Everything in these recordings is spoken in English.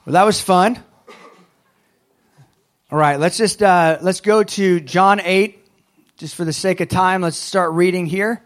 Well, that was fun. All right, let's go to John 8, just for the sake of time. Let's start reading here.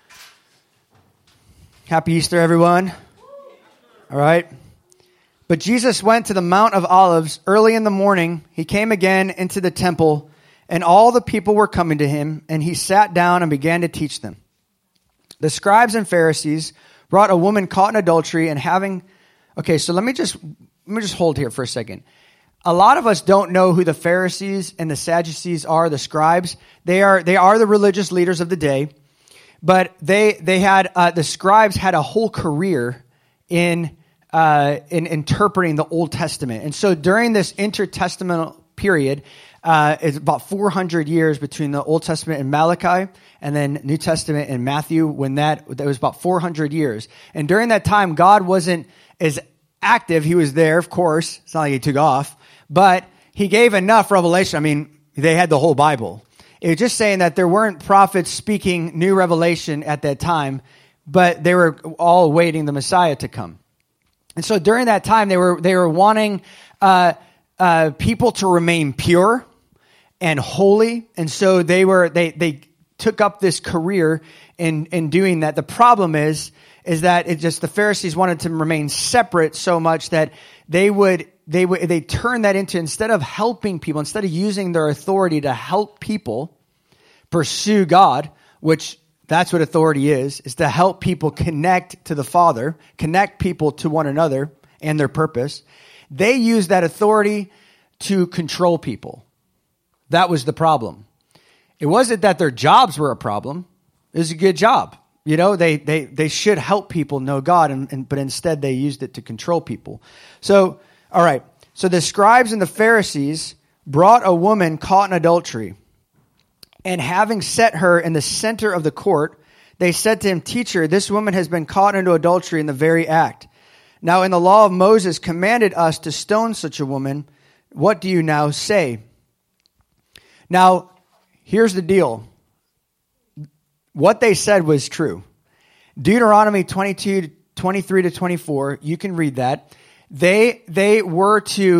Happy Easter, everyone. All right. But Jesus went to the Mount of Olives early in the morning. He came again into the temple, and all the people were coming to him, and he sat down and began to teach them. The scribes and Pharisees brought a woman caught in adultery and having... Okay, so let me just hold here for a second. A lot of us don't know who the Pharisees and the Sadducees are, the scribes. They are the religious leaders of the day, but they had the scribes had a whole career in interpreting the Old Testament. And so during this intertestamental period, it's about 400 years between the Old Testament and Malachi, and then New Testament and Matthew. When that was about 400 years, and during that time, God wasn't as active. He was there, of course. It's not like he took off, but he gave enough revelation. I mean, they had the whole Bible. It was just saying that there weren't prophets speaking new revelation at that time, but they were all awaiting the Messiah to come. And so during that time, they were wanting people to remain pure and holy, and so they took up this career in doing that. The problem is that the Pharisees wanted to remain separate so much that they turned that into, instead of helping people, instead of using their authority to help people pursue God, which that's what authority is to help people connect to the Father, connect people to one another and their purpose. They used that authority to control people. That was the problem. It wasn't that their jobs were a problem. It was a good job. You know, they should help people know God, but instead they used it to control people. So, all right. So the scribes and the Pharisees brought a woman caught in adultery, and having set her in the center of the court, they said to him, "Teacher, this woman has been caught into adultery in the very act. Now, in the law of Moses commanded us to stone such a woman. What do you now say?" Now, here's the deal. What they said was true. Deuteronomy 22, 23 to 24, you can read that. They were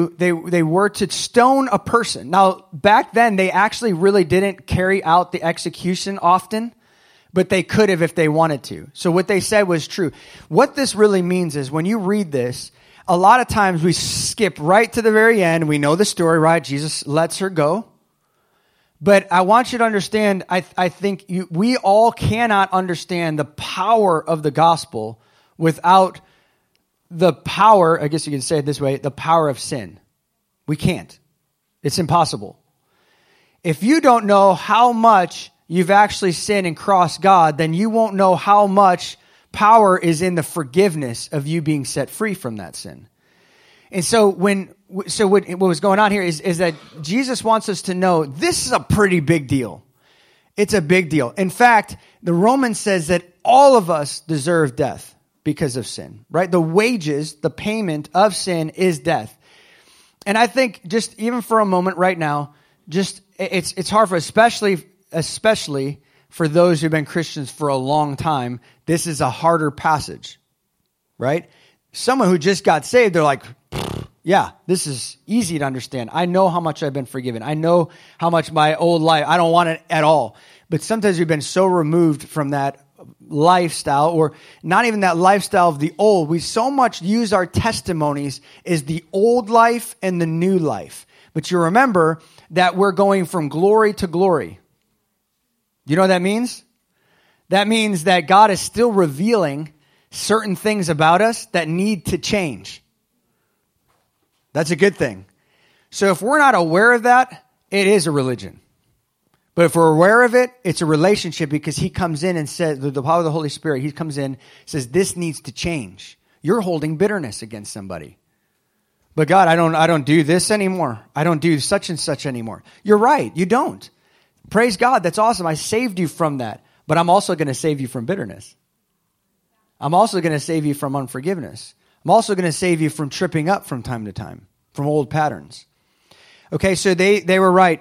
to stone a person. Now, back then, they actually really didn't carry out the execution often, but they could have if they wanted to. So what they said was true. What this really means is, when you read this, a lot of times we skip right to the very end. We know the story, right? Jesus lets her go. But I want you to understand, I think we all cannot understand the power of the gospel without the power, I guess you can say it this way, the power of sin. We can't. It's impossible. If you don't know how much you've actually sinned and crossed God, then you won't know how much power is in the forgiveness of you being set free from that sin. And so what was going on here is that Jesus wants us to know this is a pretty big deal. It's a big deal. In fact, the Romans says that all of us deserve death because of sin, right? The wages, the payment of sin is death. And I think just even for a moment right now, just it's hard for, especially for those who've been Christians for a long time, this is a harder passage, right? Someone who just got saved, they're like, yeah, this is easy to understand. I know how much I've been forgiven. I know how much my old life, I don't want it at all. But sometimes we've been so removed from that lifestyle, or not even that lifestyle of the old. We so much use our testimonies as the old life and the new life. But you remember that we're going from glory to glory. You know what that means? That means that God is still revealing certain things about us that need to change. That's a good thing. So if we're not aware of that, it is a religion. But if we're aware of it, it's a relationship, because he comes in and says, the power of the Holy Spirit, he comes in, says, this needs to change. You're holding bitterness against somebody. But God, I don't do this anymore. I don't do such and such anymore. You're right. You don't. Praise God. That's awesome. I saved you from that. But I'm also going to save you from bitterness. I'm also going to save you from unforgiveness. I'm also going to save you from tripping up from time to time, from old patterns. Okay, so they were right.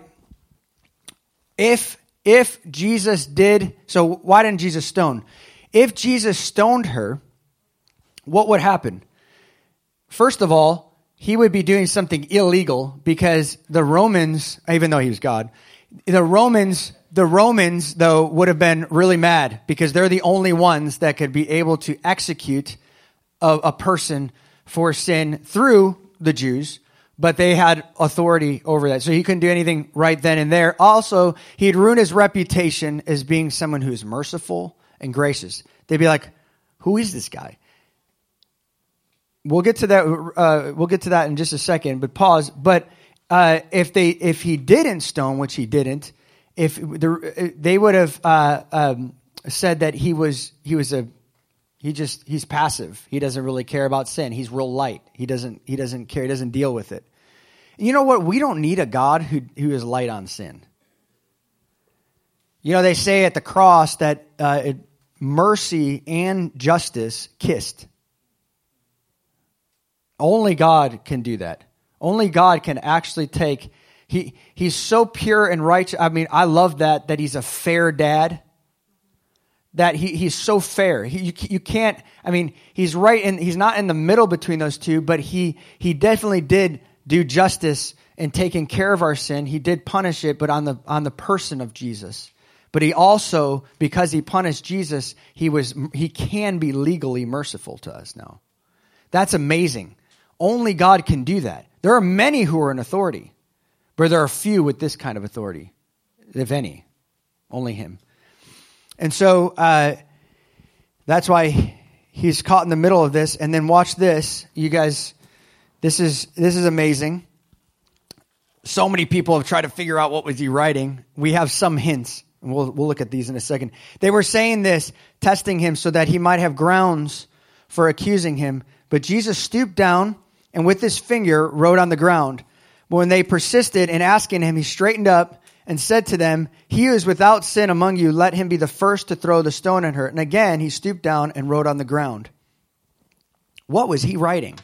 If Jesus did, so why didn't Jesus stone? If Jesus stoned her, what would happen? First of all, he would be doing something illegal because the Romans, even though he was God, the Romans, though, would have been really mad because they're the only ones that could be able to execute a person for sin through the Jews, but they had authority over that. So he couldn't do anything right then and there. Also, he'd ruin his reputation as being someone who's merciful and gracious. They'd be like, who is this guy? We'll get to that. We'll get to that in just a second. But pause. But if he didn't stone, which he didn't, they would have said that he's passive. He doesn't really care about sin. He's real light. He doesn't care. He doesn't deal with it. You know what? We don't need a God who is light on sin. You know, they say at the cross that mercy and justice kissed. Only God can do that. Only God can actually take. He's so pure and righteous. I mean, I love that he's a fair dad. That he's so fair. You can't. I mean, he's right, and he's not in the middle between those two. But he definitely did do justice in taking care of our sin. He did punish it, but on the person of Jesus. But he also, because he punished Jesus, he can be legally merciful to us now. That's amazing. Only God can do that. There are many who are in authority, but there are few with this kind of authority, if any. Only him. And so that's why he's caught in the middle of this. And then watch this, you guys. This is amazing. So many people have tried to figure out what was he writing. We have some hints, and we'll look at these in a second. They were saying this, testing him so that he might have grounds for accusing him. But Jesus stooped down and with his finger wrote on the ground. But when they persisted in asking him, he straightened up and said to them, "He who is without sin among you, let him be the first to throw the stone at her." And again, he stooped down and wrote on the ground. What was he writing?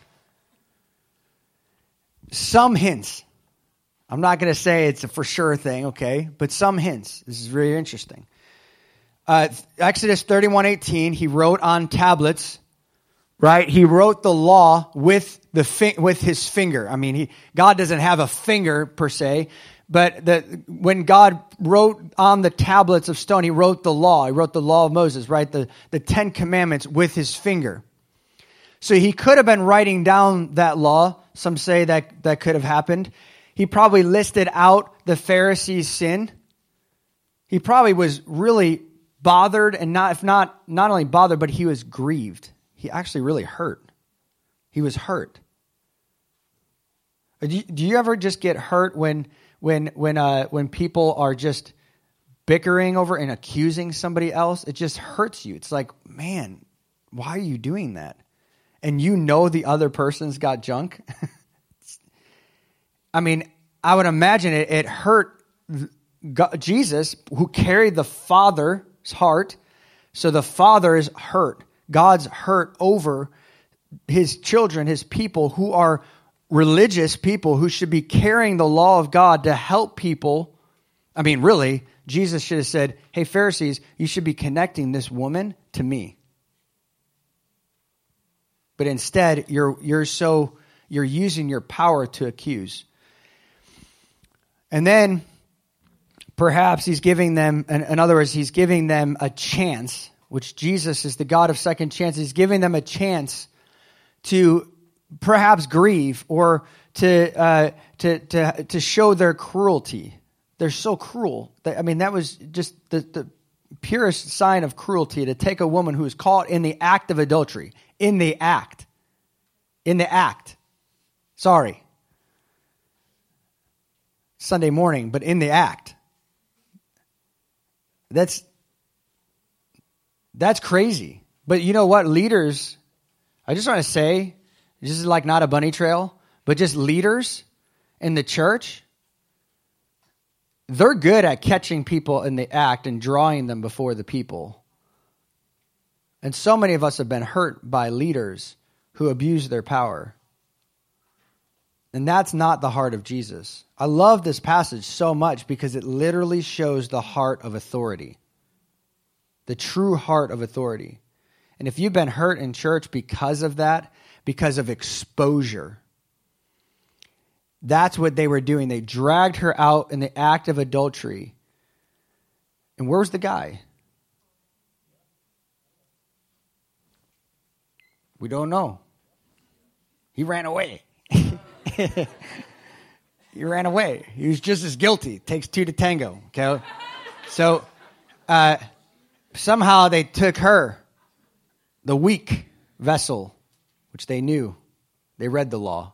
Some hints. I'm not going to say it's a for sure thing, okay? But some hints. This is really interesting. Exodus 31:18, he wrote on tablets, right? He wrote the law with his finger. I mean, God doesn't have a finger per se, but when God wrote on the tablets of stone, he wrote the law. He wrote the law of Moses, right? The 10 Commandments with his finger. So he could have been writing down that law. Some say that could have happened. He probably listed out the Pharisees' sin. He probably was really bothered, and not only bothered, but he was grieved. He actually really hurt. He was hurt. Do you ever just get hurt when people are just bickering over and accusing somebody else? It just hurts you. It's like, man, why are you doing that? And you know the other person's got junk. I mean, I would imagine it hurt Jesus, who carried the Father's heart. So the Father is hurt. God's hurt over his children, his people who are religious people who should be carrying the law of God to help people. I mean, really, Jesus should have said, "Hey, Pharisees, you should be connecting this woman to me." But instead, you're using your power to accuse. And then perhaps he's giving them, in other words, he's giving them a chance, which Jesus is the God of second chances. He's giving them a chance to perhaps grieve or to show their cruelty. They're so cruel. That was just the purest sign of cruelty, to take a woman who is caught in the act of adultery. In the act. Sorry. Sunday morning, but in the act. That's crazy. But you know what? Leaders, I just want to say, this is like not a bunny trail, but just leaders in the church, they're good at catching people in the act and drawing them before the people. And so many of us have been hurt by leaders who abuse their power. And that's not the heart of Jesus. I love this passage so much because it literally shows the heart of authority. The true heart of authority. And if you've been hurt in church because of that, because of exposure, That's what they were doing. They dragged her out in the act of adultery. And where's the guy? We don't know. He ran away. He ran away. He was just as guilty. It takes two to tango. Okay? So somehow they took her, the weak vessel, which they knew. They read the law.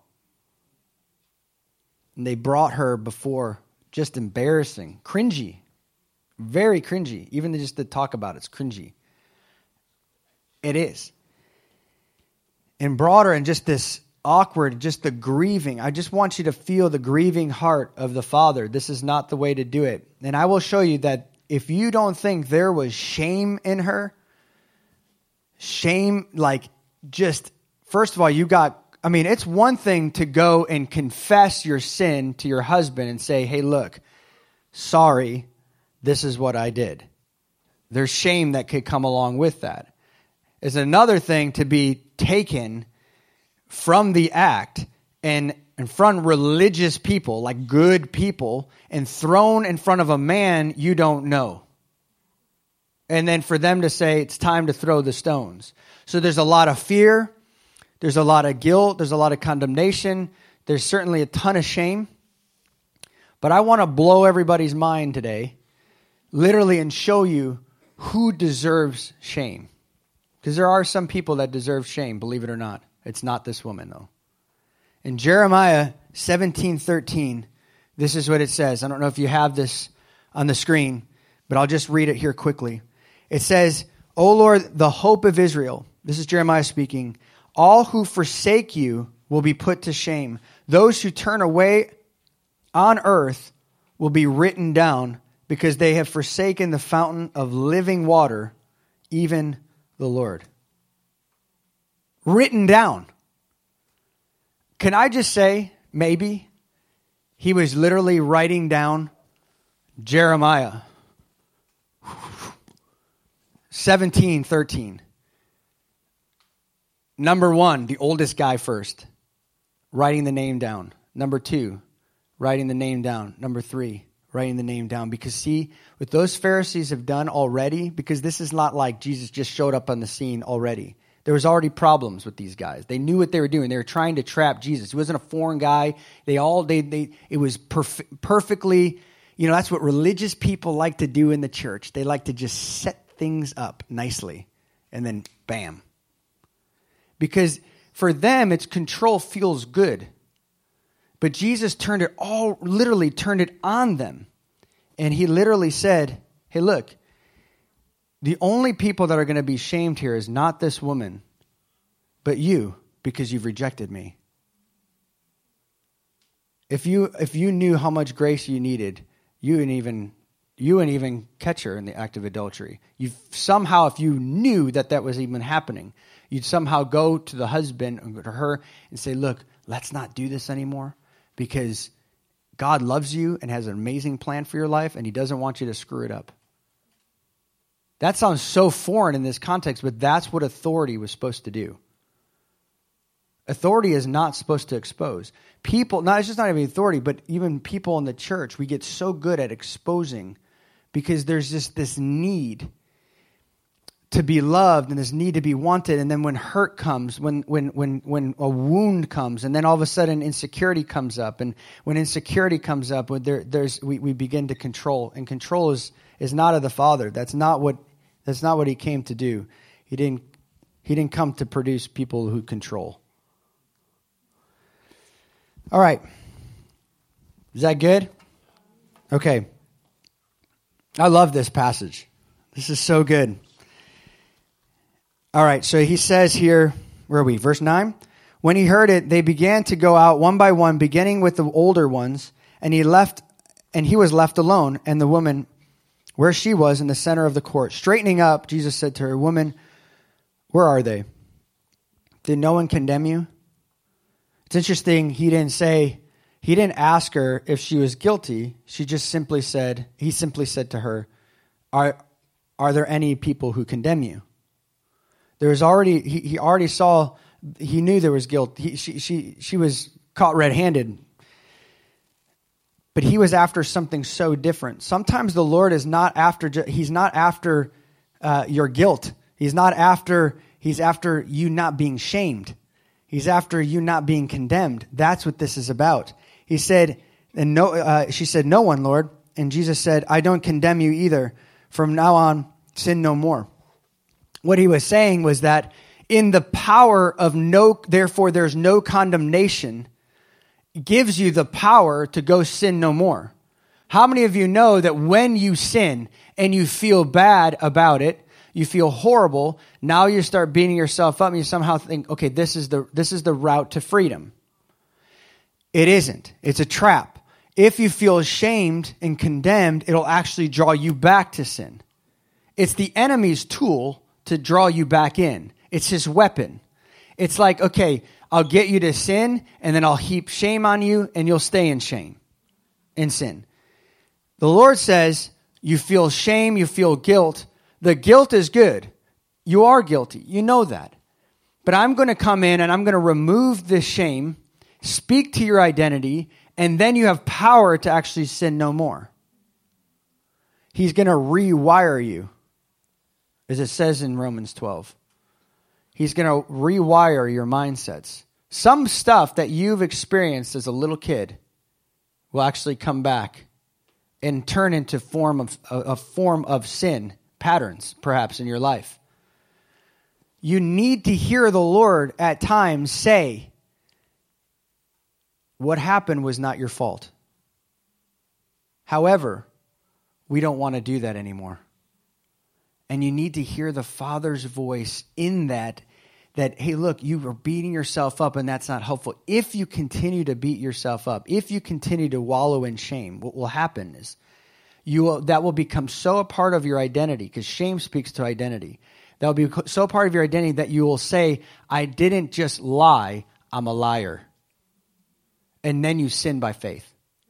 And they brought her before. Just embarrassing. Cringy. Very cringy. Even just to talk about it's cringy. It is. And brought her in just this awkward, just the grieving. I just want you to feel the grieving heart of the Father. This is not the way to do it. And I will show you that if you don't think there was shame in her, shame, like just, first of all, it's one thing to go and confess your sin to your husband and say, hey, look, sorry, this is what I did. There's shame that could come along with that. It's another thing to be taken from the act and in front of religious people, like good people, and thrown in front of a man you don't know. And then for them to say, it's time to throw the stones. So there's a lot of fear. There's a lot of guilt. There's a lot of condemnation. There's certainly a ton of shame. But I want to blow everybody's mind today, literally, and show you who deserves shame. Because there are some people that deserve shame, believe it or not. It's not this woman, though. In Jeremiah 17:13, this is what it says. I don't know if you have this on the screen, but I'll just read it here quickly. It says, O Lord, the hope of Israel. This is Jeremiah speaking. All who forsake you will be put to shame. Those who turn away on earth will be written down because they have forsaken the fountain of living water, even the Lord. Written down. Can I just say, maybe he was literally writing down Jeremiah 17:13. Number one, the oldest guy first, writing the name down. Number two, writing the name down. Number three, writing the name down. Because see, what those Pharisees have done already, because this is not like Jesus just showed up on the scene already. There was already problems with these guys. They knew what they were doing. They were trying to trap Jesus. He wasn't a foreign guy. It was perfectly, that's what religious people like to do in the church. They like to just set things up nicely and then bam. Because for them, it's control feels good. But Jesus literally turned it on them. And he literally said, hey, look, the only people that are going to be shamed here is not this woman, but you, because you've rejected me. If you knew how much grace you needed, you wouldn't even catch her in the act of adultery. If you knew that was even happening, you'd somehow go to the husband or to her and say, look, let's not do this anymore because God loves you and has an amazing plan for your life and he doesn't want you to screw it up. That sounds so foreign in this context, but that's what authority was supposed to do. Authority is not supposed to expose. People, it's just not even authority, but even people in the church, we get so good at exposing because there's just this need to be loved and this need to be wanted. And then when hurt comes, when a wound comes, and then all of a sudden insecurity comes up. And when insecurity comes up, we begin to control. And control is not of the Father. That's not what he came to do. He didn't come to produce people who control. All right. Is that good? Okay. I love this passage. This is so good. All right, so he says here, where are we? Verse 9. When he heard it, they began to go out one by one, beginning with the older ones, and he was left alone, and the woman where she was in the center of the court. Straightening up, Jesus said to her, woman, where are they? Did no one condemn you? It's interesting, he didn't ask her if she was guilty. He simply said to her, are there any people who condemn you? There was already, he already saw, he knew there was guilt. She was caught red-handed. But he was after something so different. Sometimes the Lord is not after, he's not after your guilt. He's after you not being shamed. He's after you not being condemned. That's what this is about. He said, she said, "No one, Lord." And Jesus said, "I don't condemn you either. From now on, sin no more." What he was saying was that in the power of therefore there's no condemnation, gives you the power to go sin no more. How many of you know that when you sin and you feel bad about it, you feel horrible, now you start beating yourself up and you somehow think, okay, this is the route to freedom. It isn't. It's a trap. If you feel ashamed and condemned, it'll actually draw you back to sin. It's the enemy's tool to draw you back in. It's his weapon. It's like, okay, I'll get you to sin, and then I'll heap shame on you, and you'll stay in shame, in sin. The Lord says, you feel shame, you feel guilt. The guilt is good. You are guilty. You know that. But I'm going to come in, and I'm going to remove the shame, speak to your identity, and then you have power to actually sin no more. He's going to rewire you, as it says in Romans 12. He's going to rewire your mindsets. Some stuff that you've experienced as a little kid will actually come back and turn into a form of sin, patterns perhaps in your life. You need to hear the Lord at times say, what happened was not your fault. However, we don't want to do that anymore. And you need to hear the Father's voice in that, hey, look, you are beating yourself up and that's not helpful. If you continue to beat yourself up, if you continue to wallow in shame, what will happen is that will become so a part of your identity, because shame speaks to identity. That will be so part of your identity that you will say, I didn't just lie, I'm a liar. And then you sin by faith.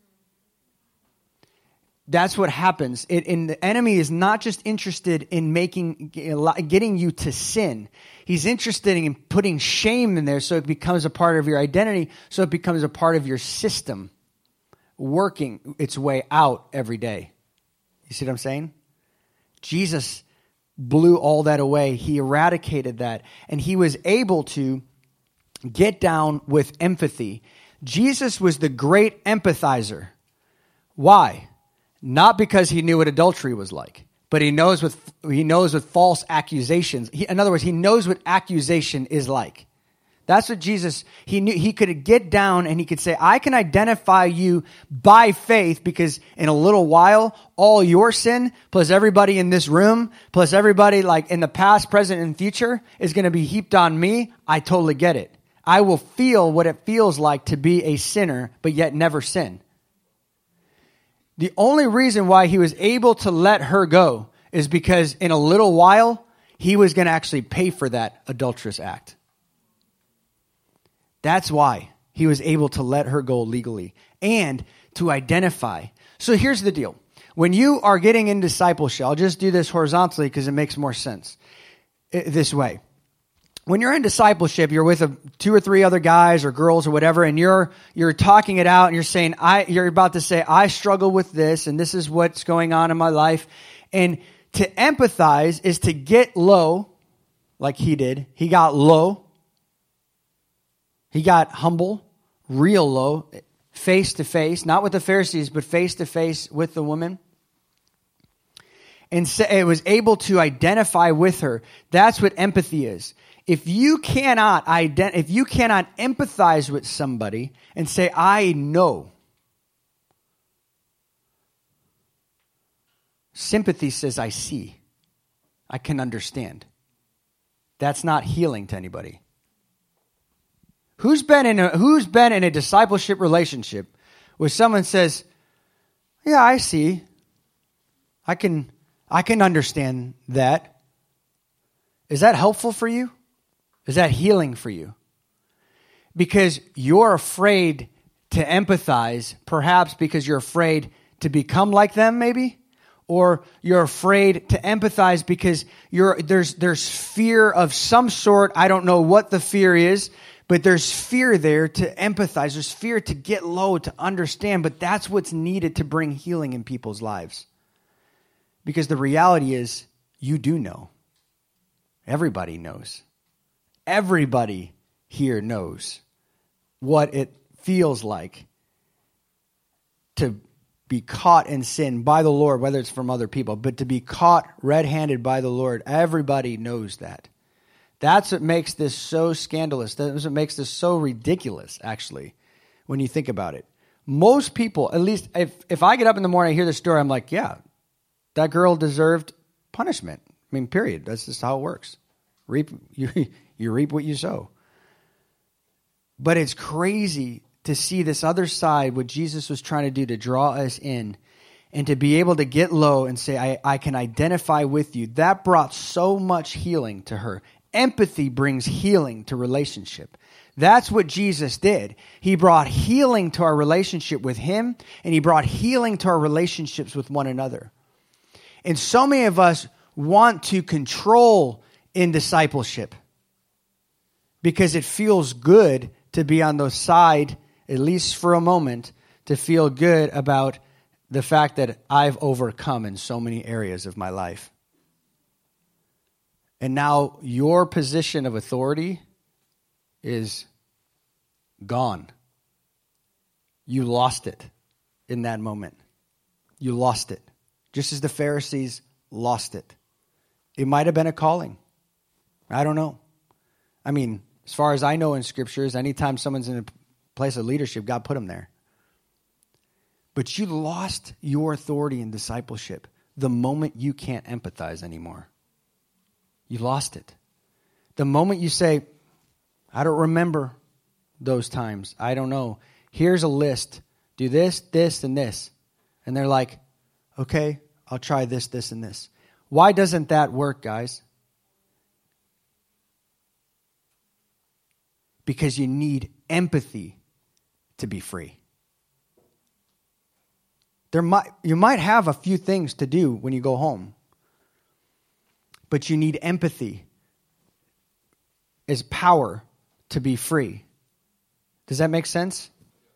That's what happens. And the enemy is not just interested in getting you to sin. He's interested in putting shame in there so it becomes a part of your identity, so it becomes a part of your system, working its way out every day. You see what I'm saying? Jesus blew all that away. He eradicated that. And he was able to get down with empathy. Jesus was the great empathizer. Why? Not because he knew what adultery was like, but he knows with false accusations. In other words, he knows what accusation is like. That's what Jesus, he knew. He could get down and he could say, I can identify you by faith, because in a little while, all your sin, plus everybody in this room, plus everybody like in the past, present, and future is going to be heaped on me. I totally get it. I will feel what it feels like to be a sinner, but yet never sin. The only reason why he was able to let her go is because in a little while, he was going to actually pay for that adulterous act. That's why he was able to let her go legally and to identify. So here's the deal. When you are getting in discipleship, I'll just do this horizontally because it makes more sense this way. When you're in discipleship, you're with 2 or 3 other guys or girls or whatever, and you're talking it out, and you're saying, you're about to say, I struggle with this, and this is what's going on in my life. And to empathize is to get low, like he did. He got low. He got humble, real low, face to face, not with the Pharisees, but face to face with the woman. And it was able to identify with her. That's what empathy is. If you cannot empathize with somebody and say, I know. Sympathy says, I see. I can understand. That's not healing to anybody. Who's been in a discipleship relationship where someone says, yeah, I see. I can understand that. Is that helpful for you? Is that healing for you? Because you're afraid to empathize, perhaps because you're afraid to become like them, maybe? Or you're afraid to empathize because there's fear of some sort. I don't know what the fear is, But there's fear there to empathize. There's fear to get low, to understand. But that's what's needed to bring healing in people's lives. Because the reality is, you do know. Everybody knows. Everybody here knows what it feels like to be caught in sin by the Lord, whether it's from other people, but to be caught red-handed by the Lord. Everybody knows that. That's what makes this so scandalous. That's what makes this so ridiculous, actually, when you think about it. Most people, at least if I get up in the morning and hear this story, I'm like, yeah, that girl deserved punishment. I mean, period. That's just how it works. You reap what you sow. But it's crazy to see this other side, what Jesus was trying to do to draw us in, and to be able to get low and say, I can identify with you. That brought so much healing to her. Empathy brings healing to relationship. That's what Jesus did. He brought healing to our relationship with him, and he brought healing to our relationships with one another. And so many of us want to control in discipleship because it feels good to be on the side, at least for a moment, to feel good about the fact that I've overcome in so many areas of my life. And now your position of authority is gone. You lost it in that moment. You lost it. Just as the Pharisees lost it. It might have been a calling. I don't know. I mean, as far as I know in scriptures, anytime someone's in a place of leadership, God put them there. But you lost your authority in discipleship the moment you can't empathize anymore. You lost it. The moment you say, I don't remember those times. I don't know. Here's a list. Do this, this, and this. And they're like, okay, I'll try this, this, and this. Why doesn't that work, guys? Because you need empathy to be free. You might have a few things to do when you go home. But you need empathy as power to be free. Does that make sense?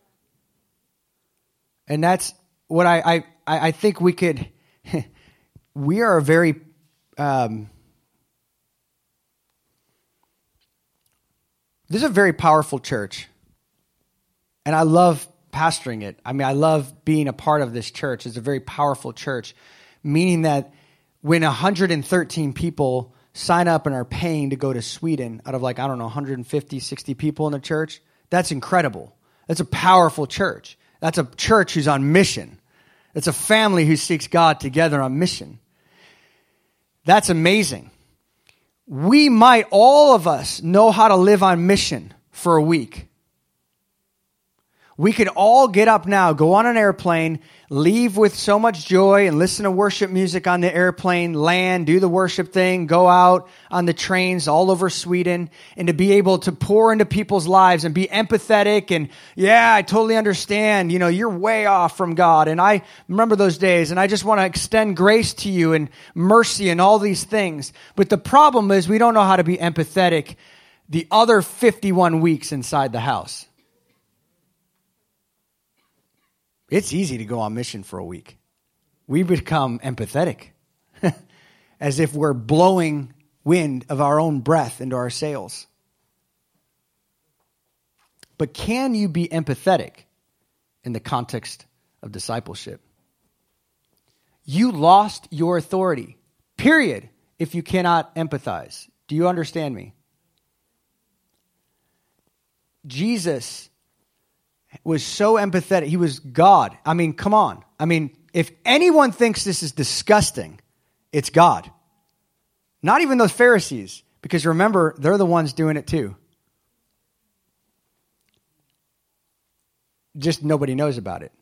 And that's what I think we could... We are a very... this is a very powerful church. And I love pastoring it. I mean, I love being a part of this church. It's a very powerful church. Meaning that when 113 people sign up and are paying to go to Sweden out of 150, 60 people in the church, that's incredible. That's a powerful church. That's a church who's on mission. It's a family who seeks God together on mission. That's amazing. We might, all of us, know how to live on mission for a week. We could all get up now, go on an airplane, leave with so much joy and listen to worship music on the airplane, land, do the worship thing, go out on the trains all over Sweden, and to be able to pour into people's lives and be empathetic and, yeah, I totally understand. You know, you're way off from God, and I remember those days, and I just want to extend grace to you and mercy and all these things. But the problem is we don't know how to be empathetic the other 51 weeks inside the house. It's easy to go on mission for a week. We become empathetic as if we're blowing wind of our own breath into our sails. But can you be empathetic in the context of discipleship? You lost your authority, period, if you cannot empathize. Do you understand me? Jesus was so empathetic. He was God. I mean, come on. I mean, if anyone thinks this is disgusting, it's God. Not even those Pharisees, because remember, they're the ones doing it too. Just nobody knows about it.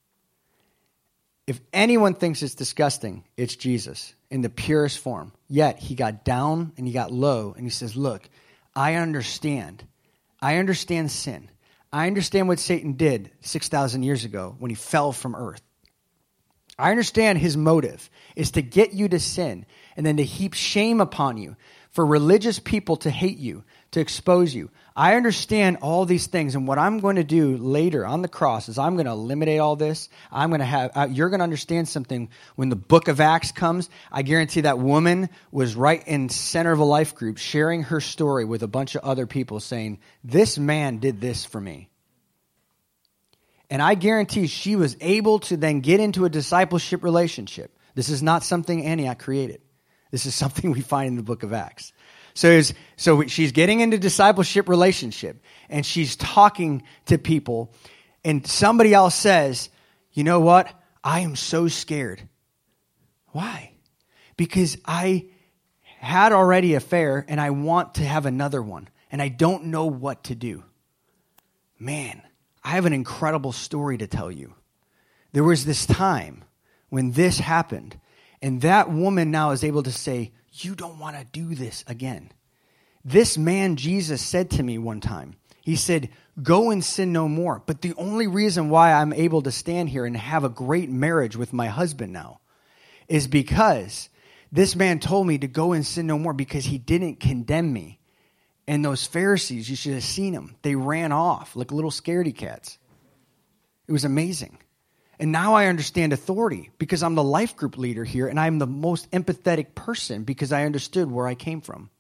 If anyone thinks it's disgusting, it's Jesus in the purest form. Yet he got down and he got low and he says, look, I understand. I understand sin. I understand what Satan did 6,000 years ago when he fell from earth. I understand his motive is to get you to sin and then to heap shame upon you, for religious people to hate you, to expose you. I understand all these things, and what I'm going to do later on the cross is I'm going to eliminate all this. I'm going to have, you're going to understand something when the book of Acts comes. I guarantee that woman was right in center of a life group sharing her story with a bunch of other people saying, this man did this for me. And I guarantee she was able to then get into a discipleship relationship. This is not something Antioch created. This is something we find in the book of Acts. So she's getting into discipleship relationship, and she's talking to people, and somebody else says, you know what? I am so scared. Why? Because I had already an affair, and I want to have another one, and I don't know what to do. Man, I have an incredible story to tell you. There was this time when this happened, and that woman now is able to say, you don't want to do this again. This man, Jesus, said to me one time, he said, go and sin no more. But the only reason why I'm able to stand here and have a great marriage with my husband now is because this man told me to go and sin no more because he didn't condemn me. And those Pharisees, you should have seen them. They ran off like little scaredy cats. It was amazing. And now I understand authority because I'm the life group leader here, and I'm the most empathetic person because I understood where I came from.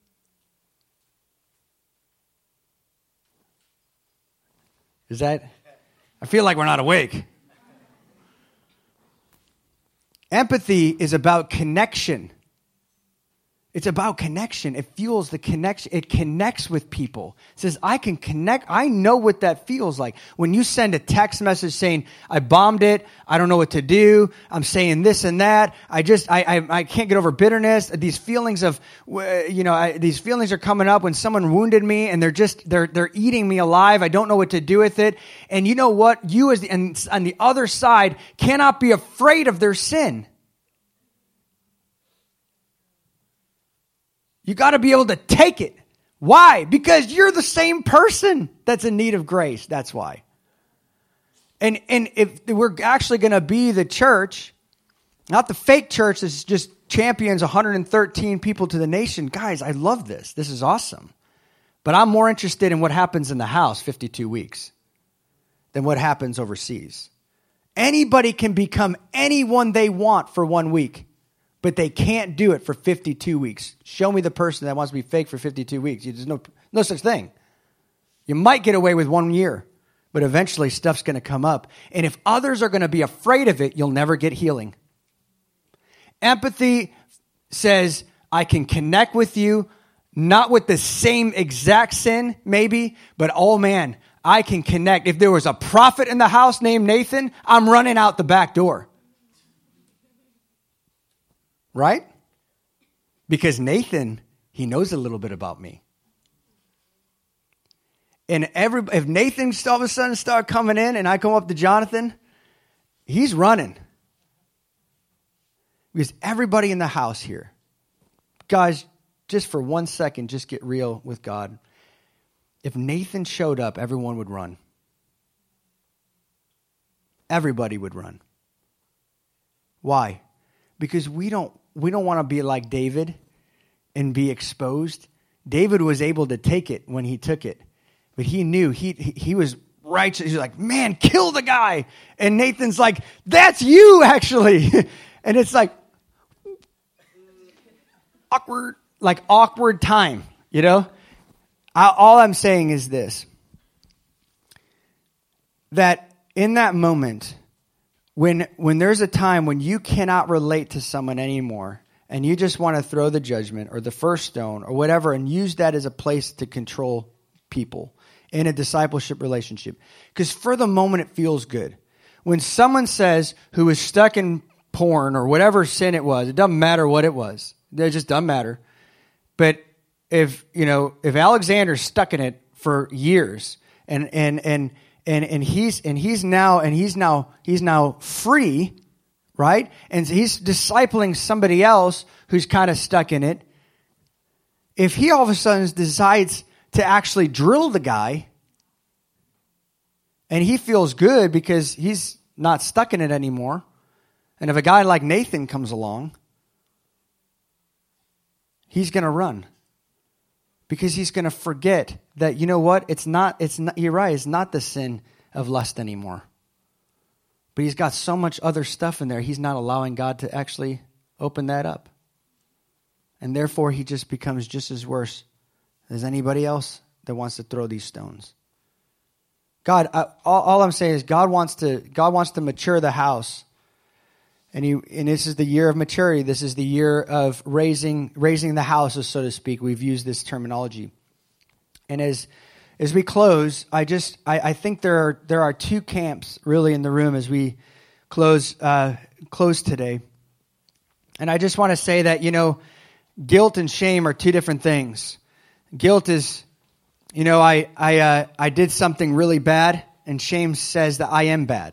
Is that? I feel like we're not awake. Empathy is about connection. It's about connection. It fuels the connection. It connects with people. It says, I can connect. I know what that feels like. When you send a text message saying, I bombed it. I don't know what to do. I'm saying this and that. I can't get over bitterness. These feelings of, these feelings are coming up when someone wounded me and they're eating me alive. I don't know what to do with it. And you know what? You on the other side cannot be afraid of their sin. You got to be able to take it. Why? Because you're the same person that's in need of grace. That's why. And if we're actually going to be the church, not the fake church that just champions 113 people to the nation. Guys, I love this. This is awesome. But I'm more interested in what happens in the house 52 weeks than what happens overseas. Anybody can become anyone they want for 1 week. But they can't do it for 52 weeks. Show me the person that wants to be fake for 52 weeks. There's no such thing. You might get away with 1 year, but eventually stuff's going to come up. And if others are going to be afraid of it, you'll never get healing. Empathy says, I can connect with you, not with the same exact sin, maybe, but oh man, I can connect. If there was a prophet in the house named Nathan, I'm running out the back door. Right? Because Nathan, he knows a little bit about me. And if Nathan all of a sudden start coming in and I come up to Jonathan, he's running. Because everybody in the house here, guys, just for 1 second, just get real with God. If Nathan showed up, everyone would run. Everybody would run. Why? Because we don't want to be like David and be exposed. David was able to take it when he took it. But he knew he was righteous. He's like, man, kill the guy. And Nathan's like, that's you actually. And it's like awkward time, you know? All I'm saying is this, that in that moment, when there's a time when you cannot relate to someone anymore and you just want to throw the judgment or the first stone or whatever and use that as a place to control people in a discipleship relationship. Because for the moment it feels good. When someone says who is stuck in porn or whatever sin it was, it doesn't matter what it was. It just doesn't matter. But if Alexander's stuck in it for years and he's now free, right? And he's discipling somebody else who's kind of stuck in it. If he all of a sudden decides to actually drill the guy, and he feels good because he's not stuck in it anymore, and if a guy like Nathan comes along, he's going to run. Because he's going to forget that, you know what? It's not, you're right, it's not the sin of lust anymore. But he's got so much other stuff in there, he's not allowing God to actually open that up. And therefore, he just becomes just as worse as anybody else that wants to throw these stones. God, all I'm saying is God wants to mature the house. And this is the year of maturity. This is the year of raising the houses, so to speak. We've used this terminology. And as we close, I think there are two camps really in the room as we close today. And I just want to say that, guilt and shame are two different things. Guilt is, I did something really bad, and shame says that I am bad.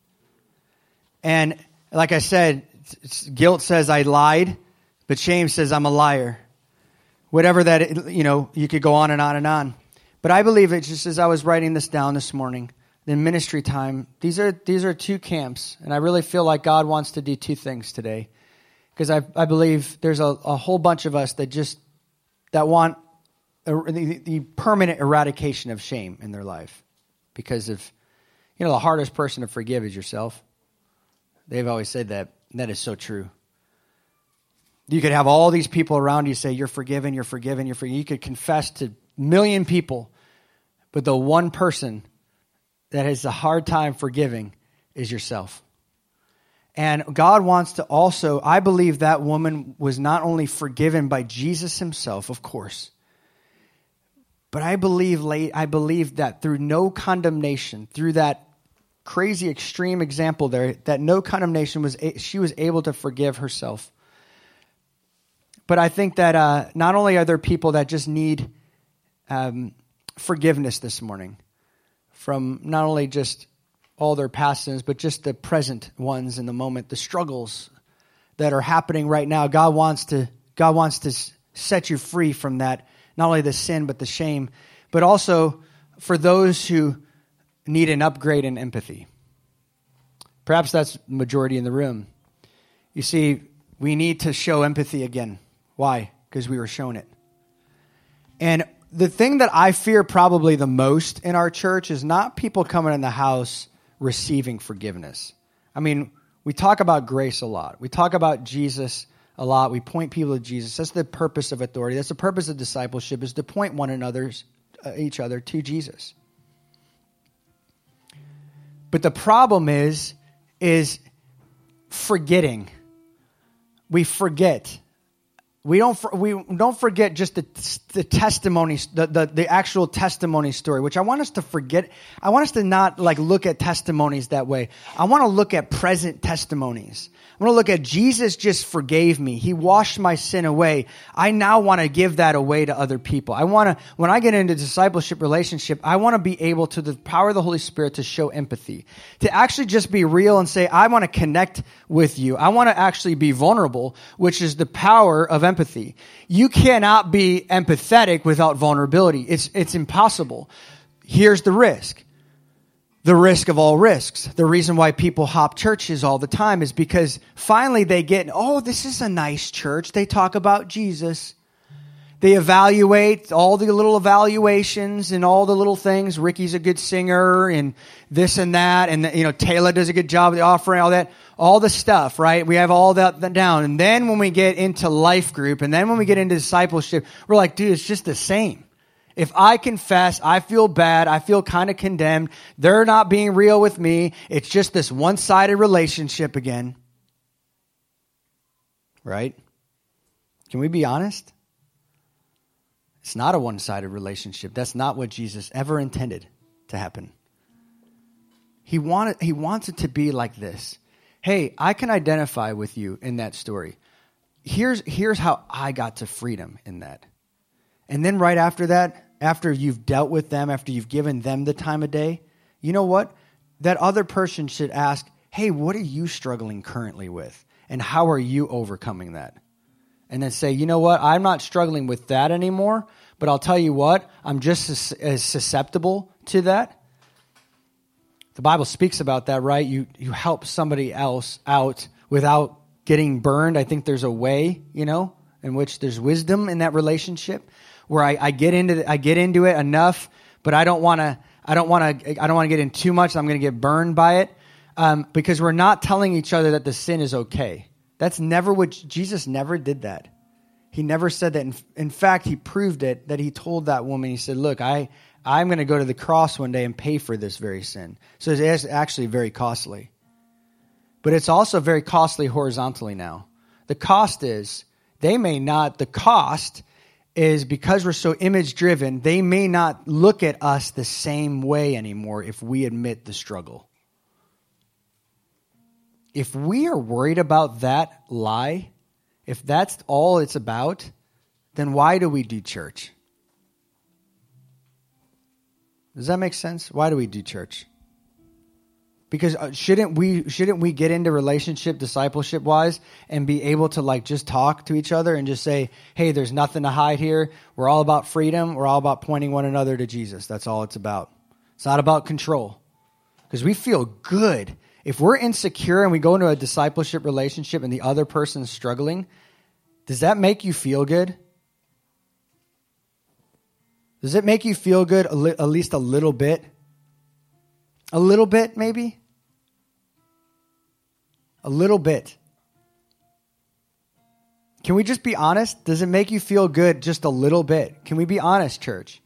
And like I said, guilt says I lied, but shame says I'm a liar. Whatever that, you could go on and on and on. But I believe it, just as I was writing this down this morning, in ministry time, these are two camps. And I really feel like God wants to do two things today. Because I believe there's a whole bunch of us that want the permanent eradication of shame in their life. Because of, the hardest person to forgive is yourself. They've always said that. And that is so true. You could have all these people around you say, you're forgiven, you're forgiven, you're forgiven. You could confess to 1 million people. But the one person that has a hard time forgiving is yourself. And God wants to also, I believe that woman was not only forgiven by Jesus himself, of course, but I believe that through no condemnation, through that crazy extreme example there, that no condemnation she was able to forgive herself. But I think that not only are there people that just need forgiveness this morning from not only just all their past sins, but just the present ones in the moment, the struggles that are happening right now. God wants to set you free from that, not only the sin, but the shame, but also for those who need an upgrade in empathy. Perhaps that's the majority in the room. You see, we need to show empathy again. Why? Because we were shown it. And the thing that I fear probably the most in our church is not people coming in the house receiving forgiveness. I mean, we talk about grace a lot. We talk about Jesus a lot. We point people to Jesus. That's the purpose of authority. That's the purpose of discipleship, is to point each other to Jesus. But the problem is forgetting. We forget. We don't forget just the testimonies, the actual testimony story, which I want us to forget. I want us to not look at testimonies that way. I want to look at present testimonies. I want to look at Jesus just forgave me. He washed my sin away. I now want to give that away to other people. When I get into discipleship relationship, I want to be able to, the power of the Holy Spirit, to show empathy, to actually just be real and say, I want to connect with you. I want to actually be vulnerable, which is the power of empathy. You cannot be empathetic without vulnerability. It's impossible. Here's the risk. The risk of all risks. The reason why people hop churches all the time is because finally they get, this is a nice church. They talk about Jesus. They evaluate all the little evaluations and all the little things. Ricky's a good singer and this and that. And, Taylor does a good job of the offering, all that, all the stuff, right? We have all that down. And then when we get into life group and then when we get into discipleship, we're like, dude, it's just the same. If I confess, I feel bad, I feel kind of condemned, they're not being real with me, it's just this one-sided relationship again. Right? Can we be honest? It's not a one-sided relationship. That's not what Jesus ever intended to happen. He wants it to be like this. Hey, I can identify with you in that story. Here's how I got to freedom in that. And then right after that, after you've dealt with them, after you've given them the time of day, you know what? That other person should ask, hey, what are you struggling currently with? And how are you overcoming that? And then say, you know what? I'm not struggling with that anymore, but I'll tell you what, I'm just as susceptible to that. The Bible speaks about that, right? You help somebody else out without getting burned. I think there's a way, in which there's wisdom in that relationship. where I get into it enough, but I don't want to get in too much. I'm going to get burned by it, because we're not telling each other that the sin is okay. That's never what Jesus never did that. He never said that. In fact, he proved it, that he told that woman, he said, look, I'm going to go to the cross one day and pay for this very sin. So it's actually very costly. But it's also very costly horizontally now. The cost is, the cost is because we're so image driven, they may not look at us the same way anymore if we admit the struggle. If we are worried about that lie, if that's all it's about, then why do we do church? Does that make sense? Why do we do church? Because shouldn't we get into relationship, discipleship wise, and be able to just talk to each other and just say, hey, there's nothing to hide here. We're all about freedom. We're all about pointing one another to Jesus. That's all it's about. It's not about control. Because we feel good. If we're insecure and we go into a discipleship relationship and the other person's struggling, does that make you feel good? Does it make you feel good at least a little bit? A little bit, maybe? A little bit. Can we just be honest? Does it make you feel good just a little bit? Can we be honest, church?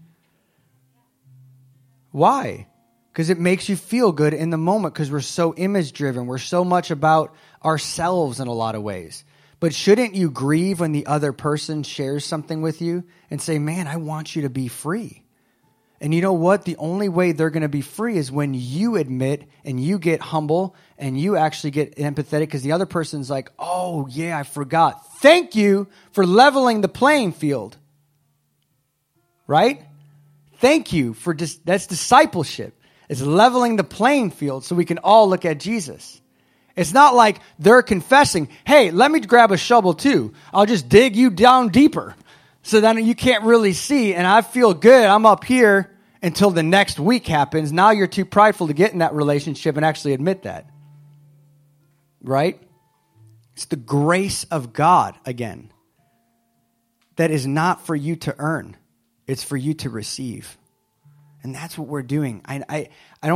Why? Because it makes you feel good in the moment, because we're so image driven. We're so much about ourselves in a lot of ways. But shouldn't you grieve when the other person shares something with you and say, man, I want you to be free? And you know what? The only way they're going to be free is when you admit and you get humble and you actually get empathetic, because the other person's like, oh, yeah, I forgot. Thank you for leveling the playing field. Right? Thank you for that's discipleship. It's leveling the playing field so we can all look at Jesus. It's not like they're confessing, hey, let me grab a shovel too. I'll just dig you down deeper. So then you can't really see, and I feel good. I'm up here until the next week happens. Now you're too prideful to get in that relationship and actually admit that. Right? It's the grace of God, again, that is not for you to earn. It's for you to receive. And that's what we're doing. I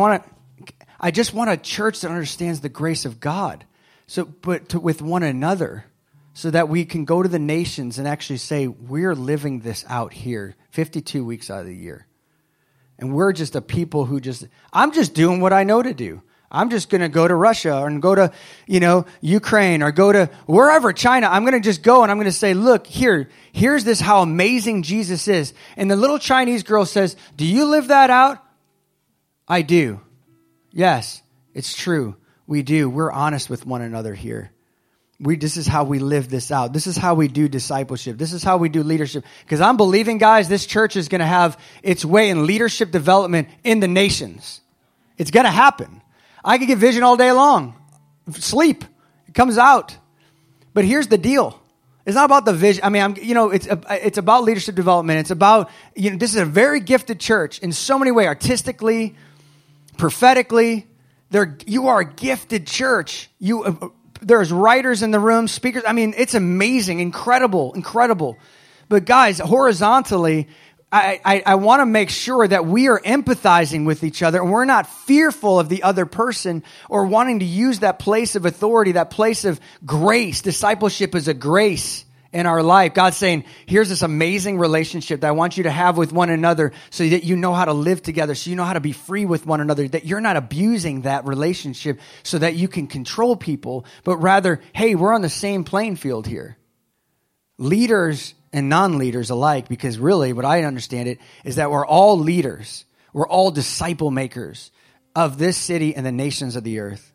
just want a church that understands the grace of God. With one another, so that we can go to the nations and actually say, we're living this out here 52 weeks out of the year. And we're just a people who I'm just doing what I know to do. I'm just going to go to Russia and go to, Ukraine, or go to wherever, China. I'm going to just go and I'm going to say, look, here's this, how amazing Jesus is. And the little Chinese girl says, do you live that out? I do. Yes, it's true. We do. We're honest with one another here. This is how we live this out. This is how we do discipleship. This is how we do leadership. Because I'm believing, guys, this church is going to have its way in leadership development in the nations. It's going to happen. I could get vision all day long. Sleep. It comes out. But here's the deal. It's not about the vision. I mean, it's about leadership development. It's about, this is a very gifted church in so many ways, artistically, prophetically. You are a gifted church. There's writers in the room, speakers. I mean, it's amazing, incredible. But guys, horizontally, I want to make sure that we are empathizing with each other and we're not fearful of the other person or wanting to use that place of authority, that place of grace. Discipleship is a grace in our life. God's saying, here's this amazing relationship that I want you to have with one another so that you know how to live together, so you know how to be free with one another, that you're not abusing that relationship so that you can control people, but rather, hey, we're on the same playing field here. Leaders and non-leaders alike, because really what I understand it is that we're all leaders. We're all disciple makers of this city and the nations of the earth.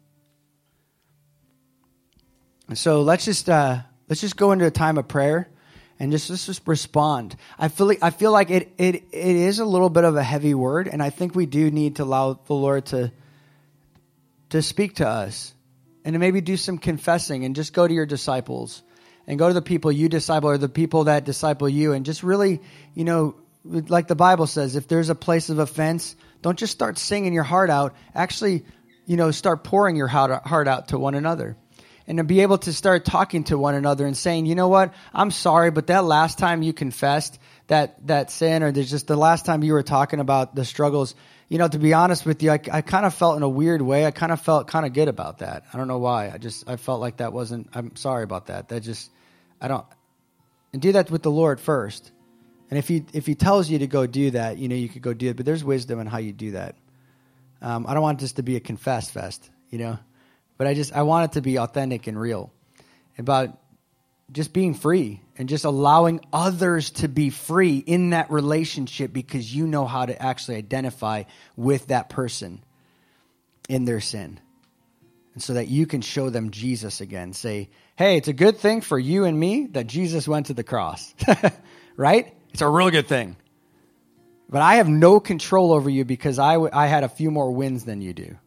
And so let's just go into a time of prayer and let's just respond. I feel like it is a little bit of a heavy word, and I think we do need to allow the Lord to speak to us and to maybe do some confessing and just go to your disciples and go to the people you disciple or the people that disciple you, and just really, like the Bible says, if there's a place of offense, don't just start singing your heart out. Actually, start pouring your heart out to one another. and to be able to start talking to one another and saying, you know what, I'm sorry, but that last time you confessed that sin, or there's just the last time you were talking about the struggles, you know, to be honest with you, I kind of felt in a weird way, I kind of felt kind of good about that. I don't know why. I felt like that wasn't, I'm sorry about that. And do that with the Lord first. And if he tells you to go do that, you know, you could go do it, but there's wisdom in how you do that. I don't want this to be a confess fest, you know, but I want it to be authentic and real, about just being free and just allowing others to be free in that relationship, because you know how to actually identify with that person in their sin. And so that you can show them Jesus again. Say, hey, it's a good thing for you and me that Jesus went to the cross, right? It's a real good thing. But I have no control over you because I had a few more wins than you do.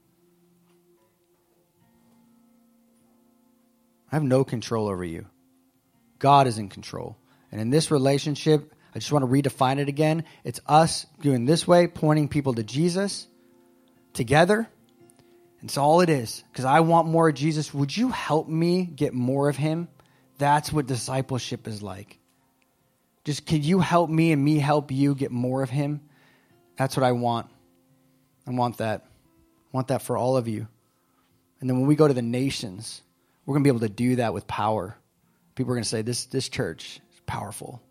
I have no control over you. God is in control. And in this relationship, I just want to redefine it again. It's us doing this way, pointing people to Jesus together. It's all it is, because I want more of Jesus. Would you help me get more of him? That's what discipleship is like. Just, could you help me and me help you get more of him? That's what I want. I want that. I want that for all of you. And then when we go to the nations, we're going to be able to do that with power. People are going to say, this church is powerful.